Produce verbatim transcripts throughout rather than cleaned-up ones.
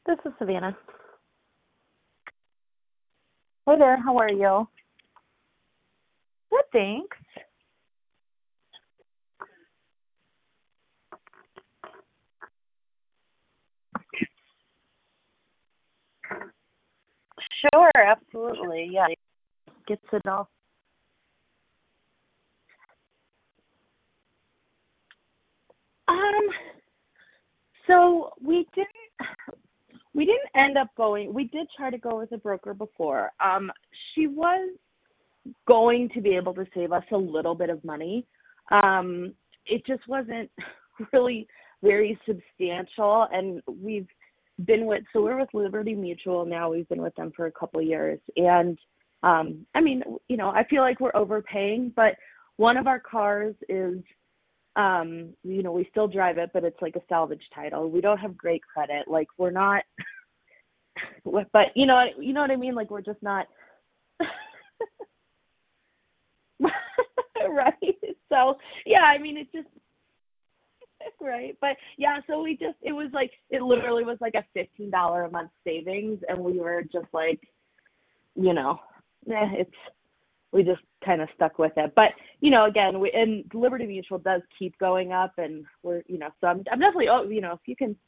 This is Savannah. Hey there, how are you? Good, thanks. Sure, absolutely. Yeah. Gets it all. Um, so we didn't we didn't end up going. We did try to go with a broker before. Um, she was going to be able to save us a little bit of money. Um, it just wasn't really very substantial, and we've been with so we're with Liberty Mutual now. We've been with them for a couple of years, and um, I mean, you know, I feel like we're overpaying, but one of our cars is, um, you know, we still drive it, but it's like a salvage title. We don't have great credit. Like we're not, but you know, you know what I mean? Like we're just not. Right. So yeah, I mean, it just right. But yeah, so we just it was like it literally was like a fifteen dollar a month savings, and we were just like, you know, eh, it's we just kind of stuck with it. But you know, again, we and Liberty Mutual does keep going up, and we're you know, so I'm I'm definitely oh you know if you can.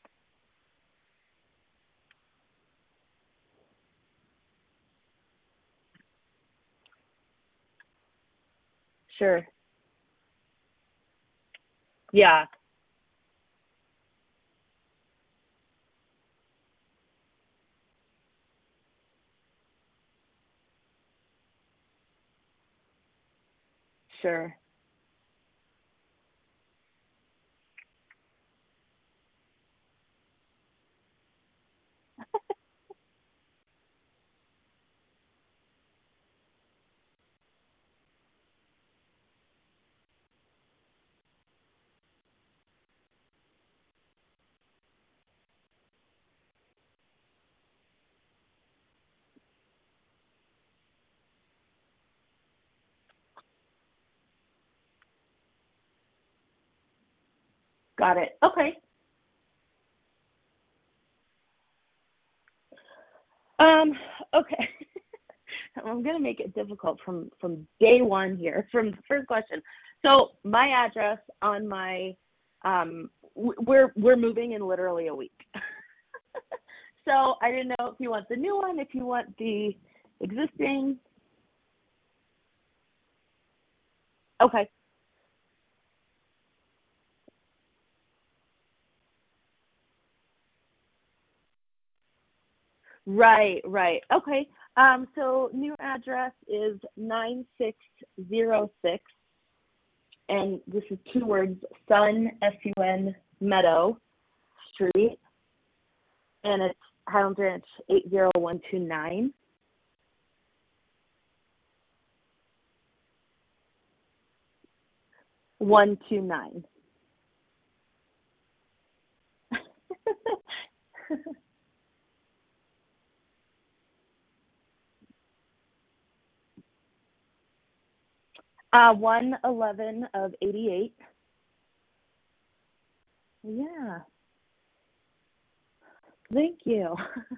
Sure. Yeah. Sure. Got it. Okay. Um. Okay. I'm going to make it difficult from from day one here, from the first question. So my address on my, um, we're we're moving in literally a week. So I didn't know if you want the new one, if you want the existing. Okay. Right, right. Okay. Um, so new address is nine six zero six, and this is two words, Sun, S U N, Meadow Street, and it's Highland Ranch eight zero one two nine. one two nine. uh, one eleven of eighty-eight. Yeah. Thank you.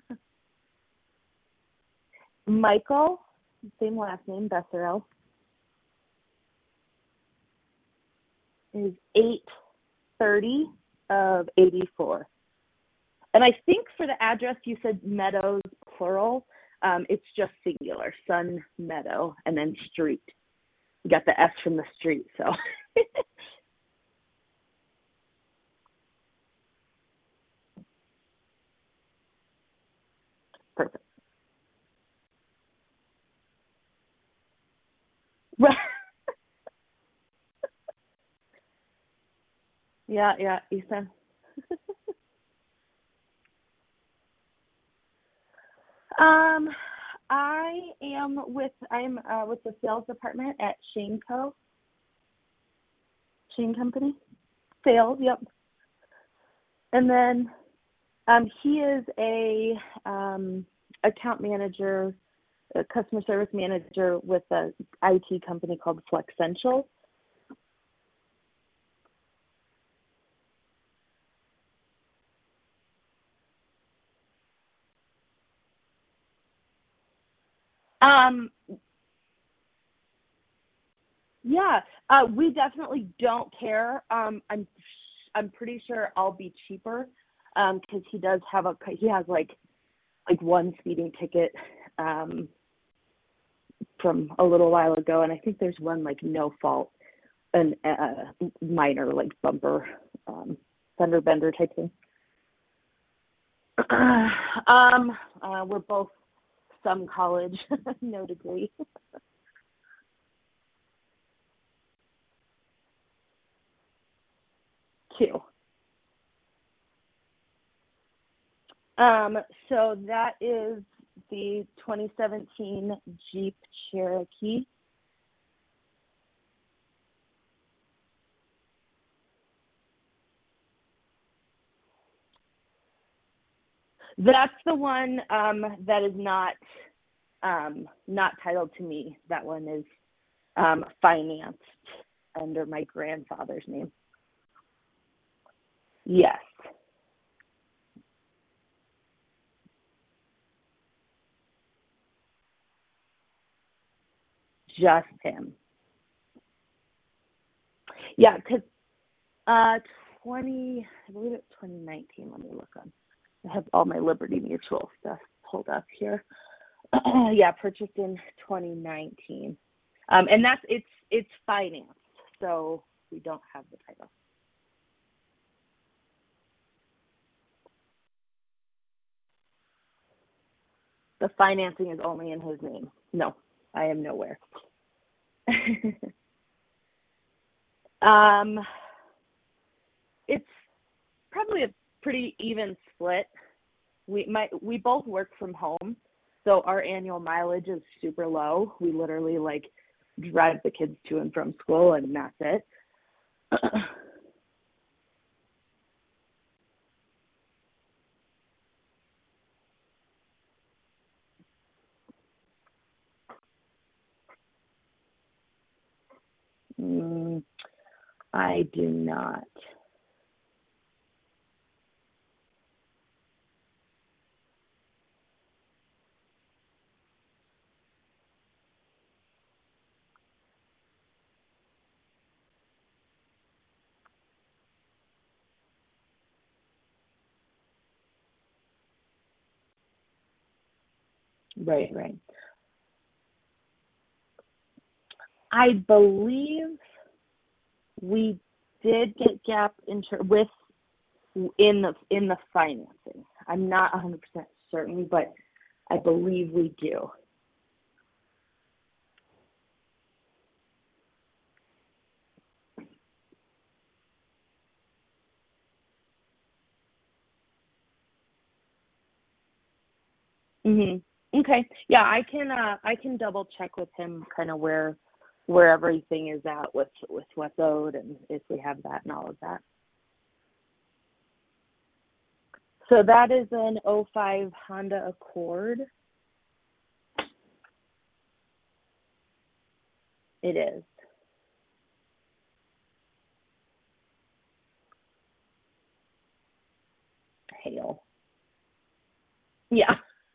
Michael, same last name, Besserell, is eight thirty of eighty-four. And I think for the address you said Meadows, plural. Um, it's just singular, Sun Meadow, and then street. You got the S from the street, so. Perfect. Right. Yeah, yeah, Ethan. Um, I am with I'm uh, with the sales department at Shane Co. Shane Company. Sales, yep. And then um, he is a um, account manager, a customer service manager with a I T company called Flexential. Um, yeah, uh, we definitely don't care. Um, I'm I'm pretty sure I'll be cheaper um, because he does have a he has like like one speeding ticket um, from a little while ago, and I think there's one like no fault, an uh, minor like bumper um, fender bender type thing. um, uh, we're both some college, no degree. Two. Um, so that is the twenty seventeen Jeep Cherokee. That's the one um, that is not um, not titled to me. That one is um, financed under my grandfather's name. Yes, just him. Yeah, because uh, twenty, I believe it's twenty nineteen. Let me look on. I have all my Liberty Mutual stuff pulled up here. Yeah, purchased in twenty nineteen, um, and that's it's it's financed, so we don't have the title. The financing is only in his name. No, I am nowhere. um, it's probably a pretty even split. We might we both work from home, so our annual mileage is super low. We literally like drive the kids to and from school, and that's it. mm, I do not. Right, right. I believe we did get gap insur with in the in the financing. I'm not one hundred percent certain, but I believe we do. Mhm. Okay. Yeah, I can uh I can double check with him kind of where where everything is at with with what's owed and if we have that and all of that. So that is an oh five Honda Accord. It is. Hail. Yeah.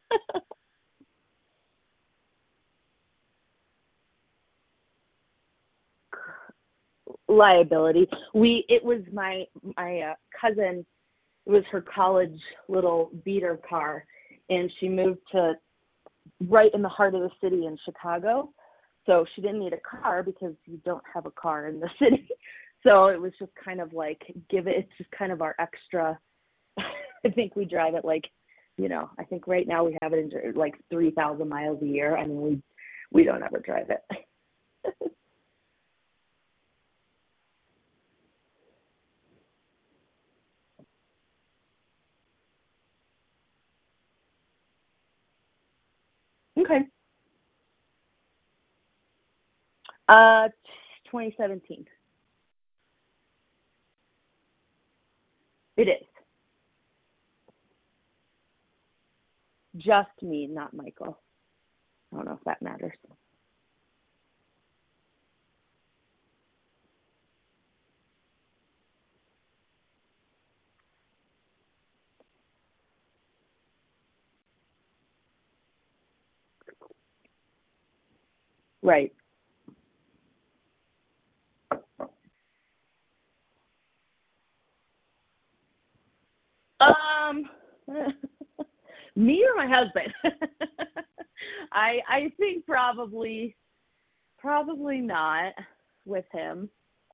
Liability. We it was my my uh, cousin. It was her college little beater car, and she moved to right in the heart of the city in Chicago. So she didn't need a car because you don't have a car in the city. So it was just kind of like give it. It's just kind of our extra. I think we drive it like, you know, I think right now we have it in like three thousand miles a year. I mean, we we don't ever drive it. Okay. Uh, twenty seventeen. It is just me, not Michael. I don't know if that matters. Right. Um, me or my husband? I I think probably probably not with him.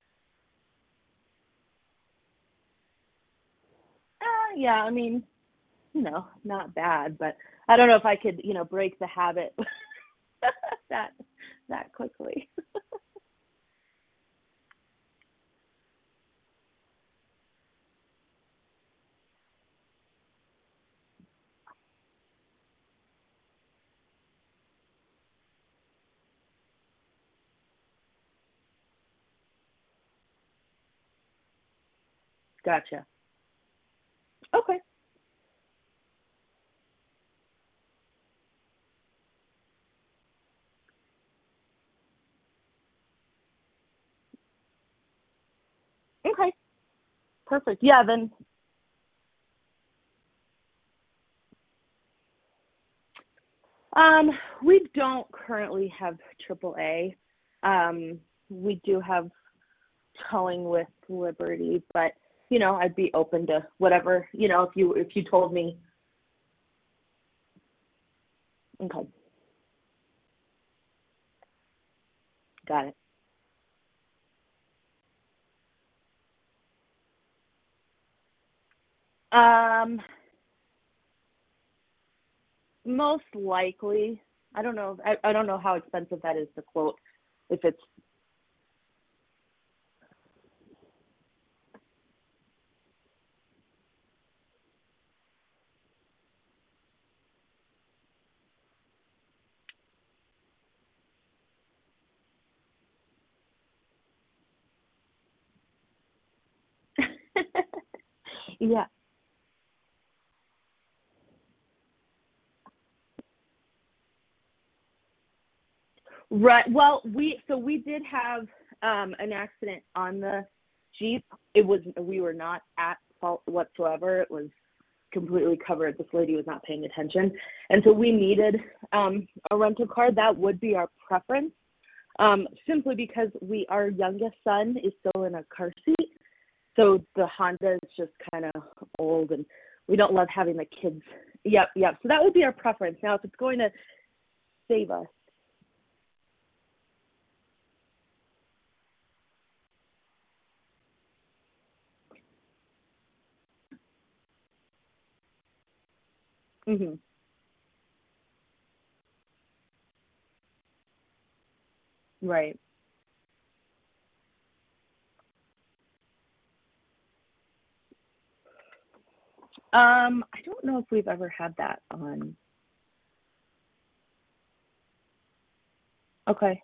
Uh, yeah, I mean, you know, not bad, but I don't know if I could, you know, break the habit that that quickly. Gotcha. Okay. Okay. Perfect. Yeah, then um we don't currently have triple A. Um we do have towing with Liberty, but you know, I'd be open to whatever, you know, if you if you told me. Okay. Got it. Um most likely, I don't know. I, I don't know how expensive that is to quote. If it's yeah. Right. Well, we so we did have um an accident on the Jeep. It was we were not at fault whatsoever. It was completely covered. This lady was not paying attention. And so we needed um a rental car. That would be our preference. Um simply because we our youngest son is still in a car seat. So the Honda is just kind of old and we don't love having the kids. Yep, yep. So that would be our preference. Now if it's going to save us. Mhm. Right. Um, I don't know if we've ever had that on. Okay.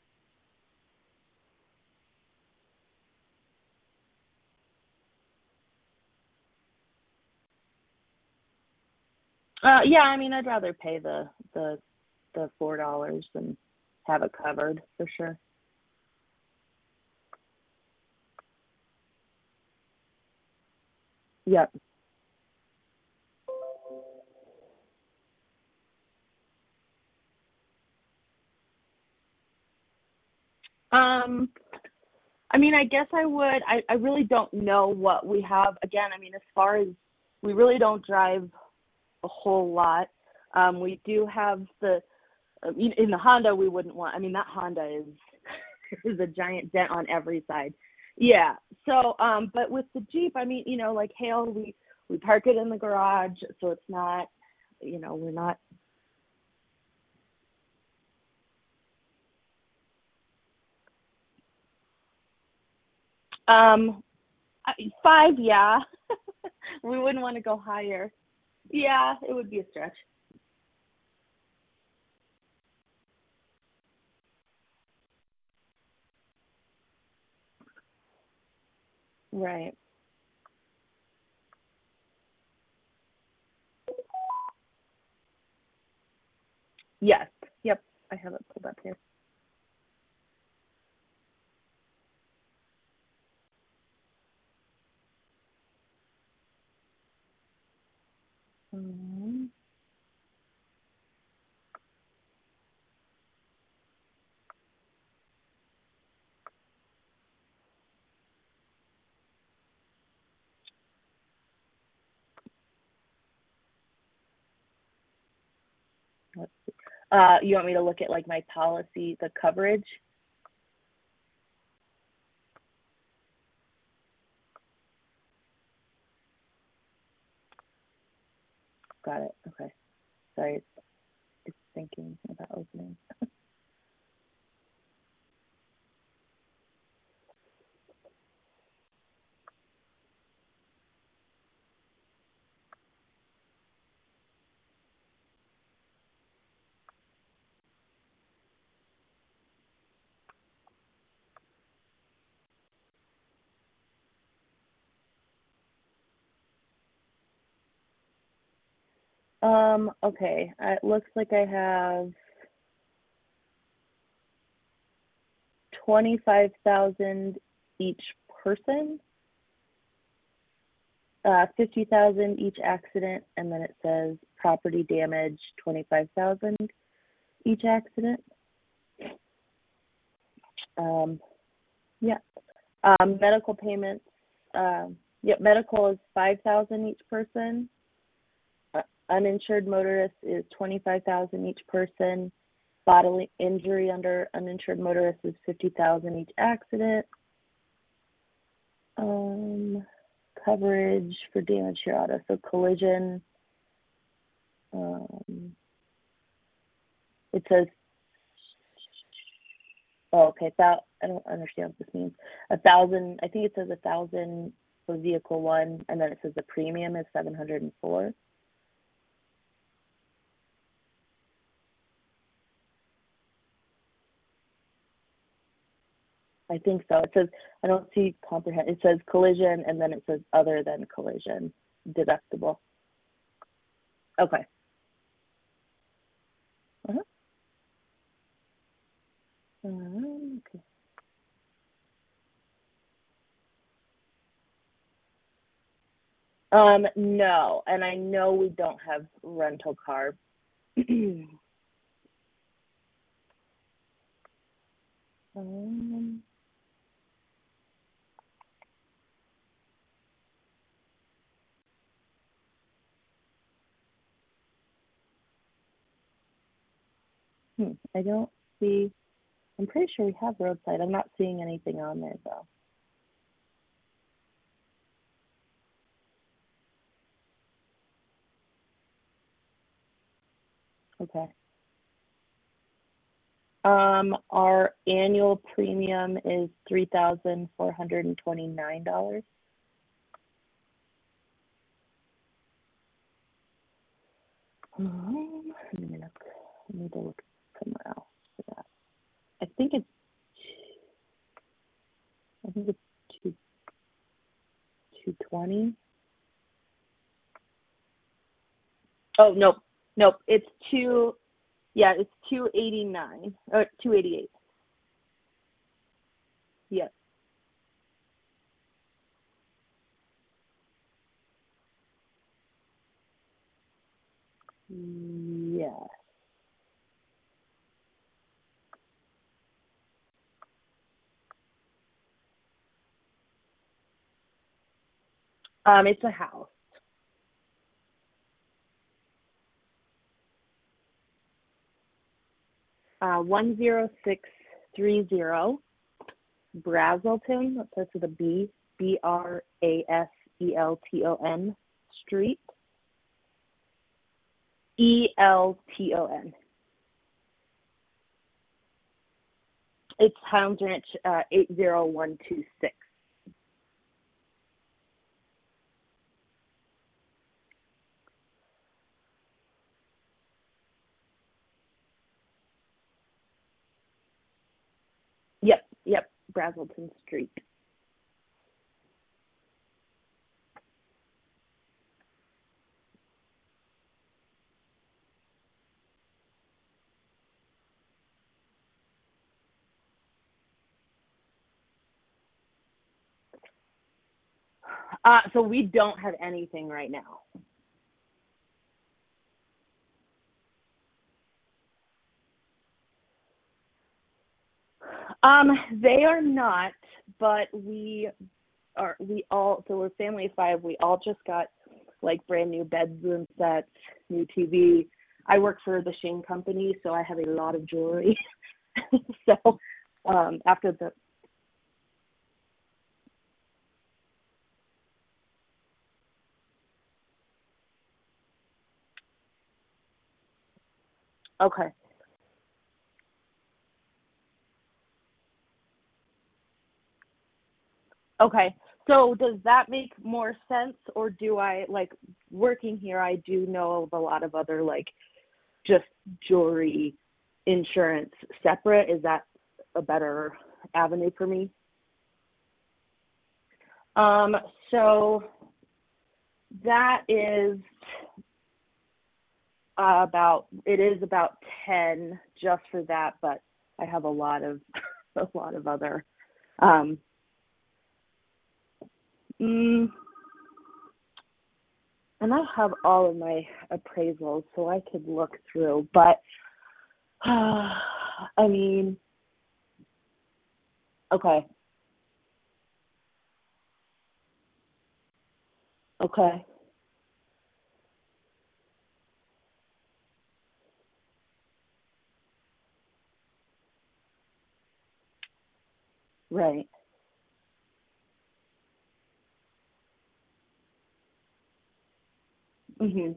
Uh, yeah, I mean, I'd rather pay the the the four dollars than have it covered for sure. Yep. Um, I mean, I guess I would. I I really don't know what we have. Again, I mean, as far as we really don't drive a whole lot. Um, we do have the uh, in in the Honda. We wouldn't want. I mean, that Honda is is a giant dent on every side. Yeah. So, um, but with the Jeep, I mean, you know, like hail, we we park it in the garage, so it's not, you know, we're not. Um, I- five, yeah. We wouldn't want to go higher. Yeah, it would be a stretch. Right. Yes. Yep. I have it pulled up here. Um, let's see. Uh, you want me to look at like my policy, the coverage? Got it. Okay. Sorry, it's, it's thinking about opening. Um, okay. Uh, It looks like I have twenty-five thousand each person, uh, fifty thousand each accident, and then it says property damage, twenty-five thousand each accident. Um, yeah. Um, medical payments, um, yeah, medical is five thousand each person. Uh, uninsured motorist is twenty-five thousand each person. Bodily injury under uninsured motorist is fifty thousand each accident. Um, coverage for damage to your auto, so collision. Um, it says, oh, okay, that I don't understand what this means. A thousand, I think it says a thousand for vehicle one, and then it says the premium is seven hundred and four. I think so. It says, I don't see comprehend. It says collision, and then it says other than collision deductible. Okay. Uh-huh. Um, okay. Um, no, and I know we don't have rental car. um, hmm, I don't see. I'm pretty sure we have roadside. I'm not seeing anything on there though. Okay. Um, our annual premium is three thousand four hundred and twenty-nine dollars. Um, let me look. I need to look somewhere else for that. I think it's. I think it's two two twenty. Oh nope, nope. It's two. Yeah, it's two eighty nine or two eighty eight. Yes. Yes. Um, it's a house. Uh, one zero six three zero Brazelton. That starts with a B. B R A S E L T O N Street. E L T O N. It's Hounds Ranch, uh, eight zero one two six. Yep, yep, Brazelton Street. Uh, so we don't have anything right now. Um, they are not, but we are, we all, so we're family of five, we all just got like brand new bedroom sets, new T V. I work for the Shane company, so I have a lot of jewelry. so um, after the okay, okay. So does that make more sense, or do I like working here? I do know of a lot of other like just jewelry insurance separate. Is that a better avenue for me? Um, so that is uh, about it is about ten just for that, but I have a lot of a lot of other. Um, mm, and I have all of my appraisals, so I could look through. But uh, I mean, okay, okay, right. Mhm.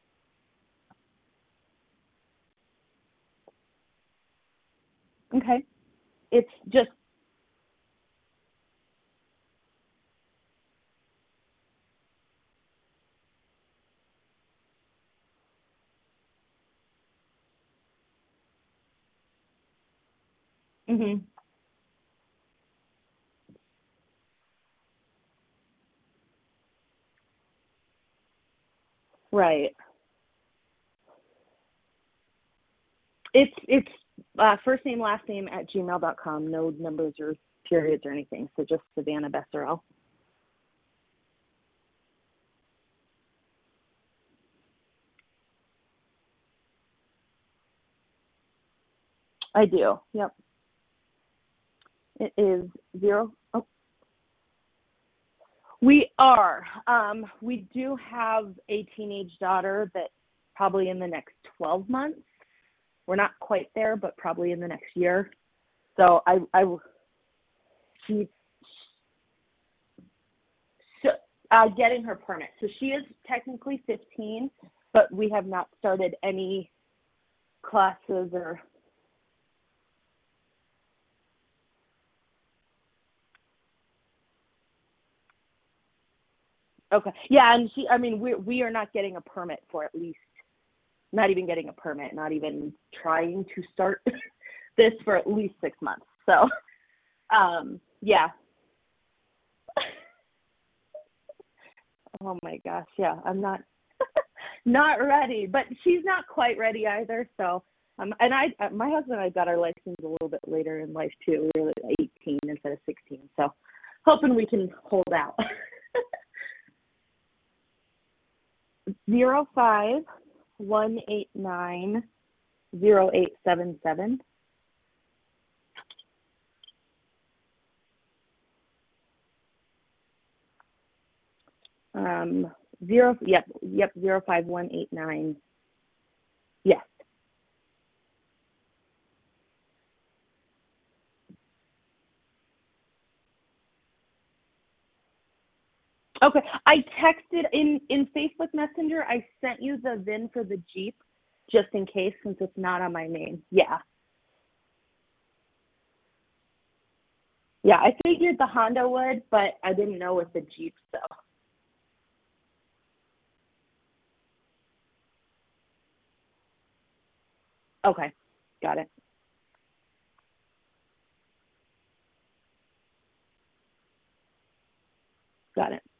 Okay. It's just. Mhm. Right. It's it's uh, first name last name at gmail dot com. No numbers or periods or anything. So just Savannah Besserell. I do. Yep. It is zero. Oh, we are. Um, we do have a teenage daughter that probably in the next twelve months. We're not quite there, but probably in the next year. So I, I, she, so, uh, getting her permit. So she is technically fifteen, but we have not started any classes or. Okay. Yeah, and she. I mean, we we are not getting a permit for at least. Not even getting a permit. Not even trying to start this for at least six months. So, um, yeah. Oh my gosh, yeah. I'm not not ready, but she's not quite ready either. So, um, and I, uh, my husband and I got our license a little bit later in life too. We were eighteen instead of sixteen. So, hoping we can hold out. Zero five one eight nine zero eight seven seven. Um, zero. Yep. Yep. Zero five one eight nine. Yes. Okay. I texted in in Facebook Messenger. I sent you the V I N for the Jeep, just in case, since it's not on my name. Yeah. Yeah. I figured the Honda would, but I didn't know with the Jeep. So. Okay. Got it. Got it.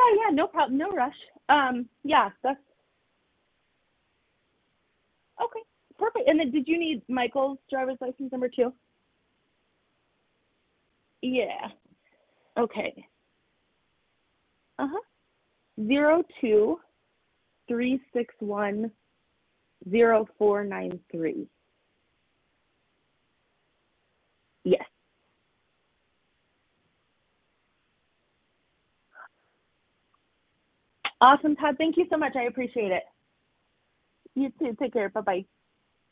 yeah, no problem, no rush. Um, yeah, that's okay, perfect. And then, did you need Michael's driver's license number too? Yeah. Okay. Uh huh. Zero two three six one zero four nine three. Yes. Awesome, Todd. Thank you so much. I appreciate it. You too. Take care. Bye bye.